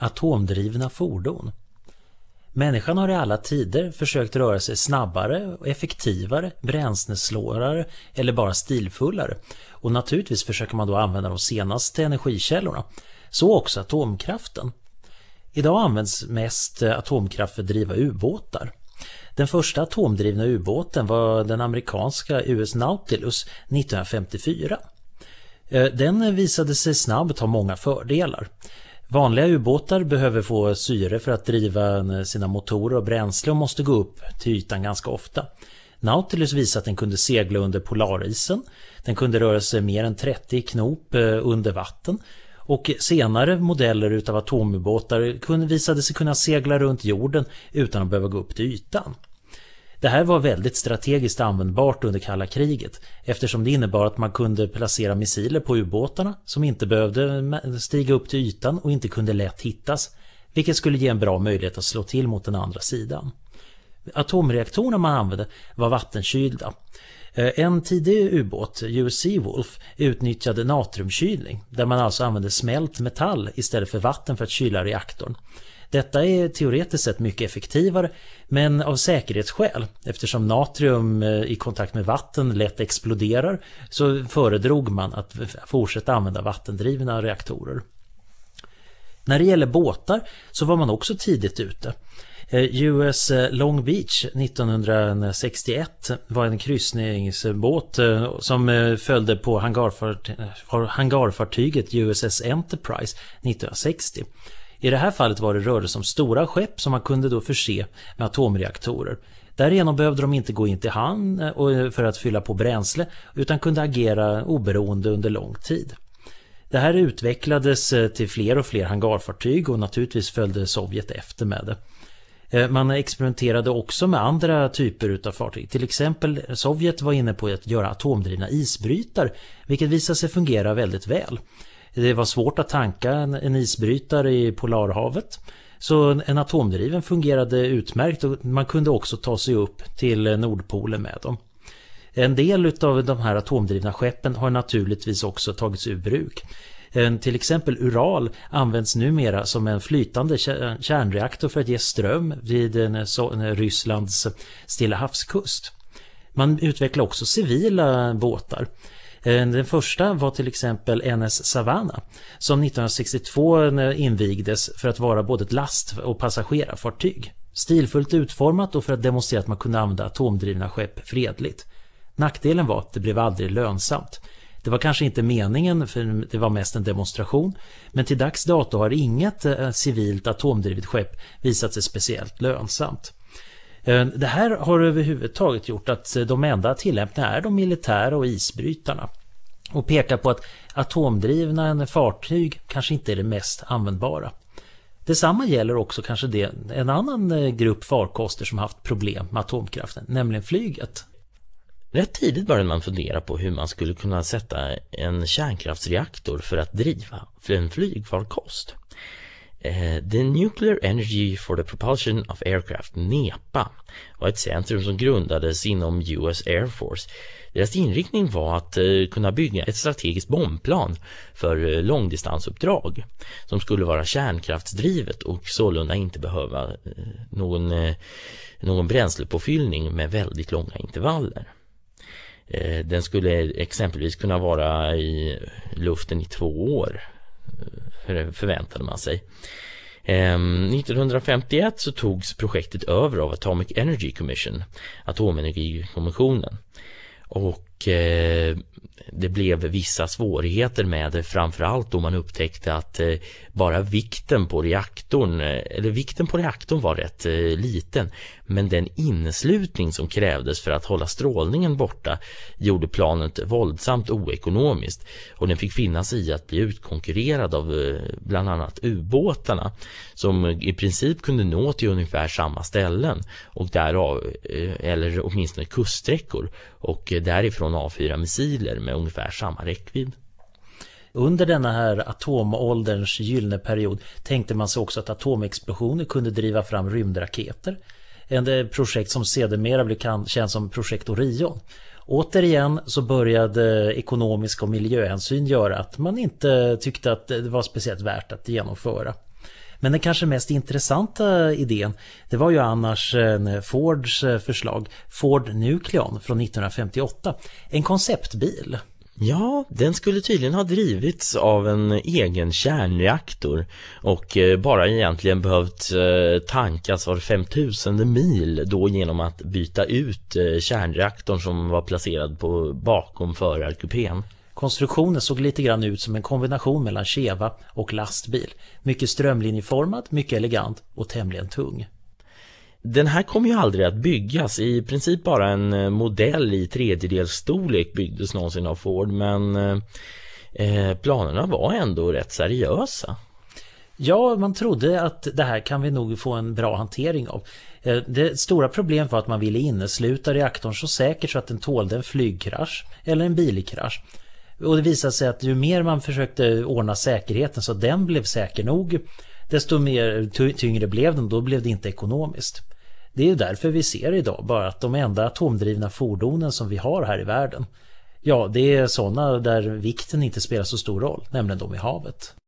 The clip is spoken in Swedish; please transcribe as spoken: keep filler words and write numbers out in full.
Atomdrivna fordon. Människan har i alla tider försökt röra sig snabbare, effektivare, bränslesnålare eller bara stilfullare. Och naturligtvis försöker man då använda de senaste energikällorna. Så också atomkraften. Idag används mest atomkraft för att driva ubåtar. Den första atomdrivna ubåten var den amerikanska U S Nautilus nittonhundrafemtiofyra. Den visade sig snabbt ha många fördelar. Vanliga ubåtar behöver få syre för att driva sina motorer och bränsle och måste gå upp till ytan ganska ofta. Nautilus visade att den kunde segla under polarisen. Den kunde röra sig mer än trettio knop under vatten. Och senare modeller utav atomubåtar kunde, visade sig kunna segla runt jorden utan att behöva gå upp till ytan. Det här var väldigt strategiskt användbart under kalla kriget eftersom det innebar att man kunde placera missiler på ubåtarna som inte behövde stiga upp till ytan och inte kunde lätt hittas, vilket skulle ge en bra möjlighet att slå till mot den andra sidan. Atomreaktorerna man använde var vattenkylda. En tidig ubåt, U S Seawolf, utnyttjade natriumkylning där man alltså använde smält metall istället för vatten för att kyla reaktorn. Detta är teoretiskt sett mycket effektivare, men av säkerhetsskäl, eftersom natrium i kontakt med vatten lätt exploderar, så föredrog man att fortsätta använda vattendrivna reaktorer. När det gäller båtar så var man också tidigt ute. U S Long Beach nittonhundrasextioett var en kryssningsbåt som följde på hangarfartyget U S S Enterprise nittonhundrasextio. I det här fallet var det rörde sig om stora skepp som man kunde då förse med atomreaktorer. Därigenom behövde de inte gå in till hamn för att fylla på bränsle utan kunde agera oberoende under lång tid. Det här utvecklades till fler och fler hangarfartyg och naturligtvis följde Sovjet efter med det. Man experimenterade också med andra typer av fartyg. Till exempel Sovjet var inne på att göra atomdrivna isbrytare, vilket visade sig fungera väldigt väl. Det var svårt att tanka en isbrytare i Polarhavet, så en atomdriven fungerade utmärkt och man kunde också ta sig upp till Nordpolen med dem. En del av de här atomdrivna skeppen har naturligtvis också tagits ur bruk. Till exempel Ural används numera som en flytande kärnreaktor för att ge ström vid Rysslands Stilla havskust. Man utvecklar också civila båtar. Den första var till exempel N S Savannah som nittonhundrasextiotvå invigdes för att vara både ett last- och passagerarfartyg. Stilfullt utformat och för att demonstrera att man kunde använda atomdrivna skepp fredligt. Nackdelen var att det blev aldrig lönsamt. Det var kanske inte meningen, för det var mest en demonstration, men till dags dato har inget civilt atomdrivet skepp visat sig speciellt lönsamt. Det här har överhuvudtaget gjort att de enda tillämpningarna är de militära och isbrytarna och pekar på att atomdrivna fartyg kanske inte är det mest användbara. Detsamma gäller också kanske det, en annan grupp farkoster som haft problem med atomkraften, nämligen flyget. Rätt tidigt började man fundera på hur man skulle kunna sätta en kärnkraftsreaktor för att driva för en flygfarkost. Uh, the Nuclear Energy for the Propulsion of Aircraft, NEPA, var ett centrum som grundades inom U S Air Force. Deras inriktning var att uh, kunna bygga ett strategiskt bombplan för uh, långdistansuppdrag som skulle vara kärnkraftsdrivet och sålunda inte behöva uh, någon, uh, någon bränslepåfyllning med väldigt långa intervaller. Uh, den skulle exempelvis kunna vara i luften i två år, förväntade man sig. Um, nittonhundrafemtioett så togs projektet över av Atomic Energy Commission, Atomenergikommissionen. Och eh, det blev vissa svårigheter med det, framförallt då man upptäckte att eh, bara vikten på reaktorn, eller vikten på reaktorn var rätt eh, liten, men den inneslutning som krävdes för att hålla strålningen borta gjorde planet våldsamt oekonomiskt, och den fick finnas i att bli utkonkurrerad av eh, bland annat ubåtarna som i princip kunde nå till ungefär samma ställen och därav, eh, eller åtminstone kuststräckor, och eh, därifrån avfyra missiler med ungefär samma räckvidd. Under denna här atomålderns gyllene period tänkte man sig också att atomexplosioner kunde driva fram rymdraketer. Ett projekt som sedermera blev känt som projekt Orion. Återigen så började ekonomiska och miljöhänsyn göra att man inte tyckte att det var speciellt värt att genomföra. Men den kanske mest intressanta idén, det var ju annars Fords förslag, Ford Nucleon från nittonhundrafemtioåtta. En konceptbil. Ja, den skulle tydligen ha drivits av en egen kärnreaktor och bara egentligen behövt tankas var femtusende mil då genom att byta ut kärnreaktorn som var placerad på bakom förarkupén. Konstruktionen såg lite grann ut som en kombination mellan Cheva och lastbil. Mycket strömlinjeformad, mycket elegant och tämligen tung. Den här kom ju aldrig att byggas, i princip bara en modell i tredjedels storlek byggdes någonsin av Ford, men eh, planerna var ändå rätt seriösa. Ja, man trodde att det här kan vi nog få en bra hantering av. Det stora problemet var att man ville innesluta reaktorn så säkert så att den tålde en flygkrasch eller en bilkrasch. Och det visade sig att ju mer man försökte ordna säkerheten så att den blev säker nog, desto mer tyngre blev den, då blev det inte ekonomiskt. Det är ju därför vi ser idag bara att de enda atomdrivna fordonen som vi har här i världen, ja, det är sådana där vikten inte spelar så stor roll, nämligen de i havet.